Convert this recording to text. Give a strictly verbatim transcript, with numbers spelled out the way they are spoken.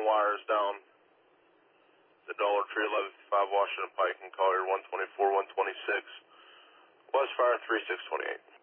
wires down the Dollar Tree, eleven fifty-five Washington Pike, and Collier one twenty-four, one twenty-six. West Fire three six two eight.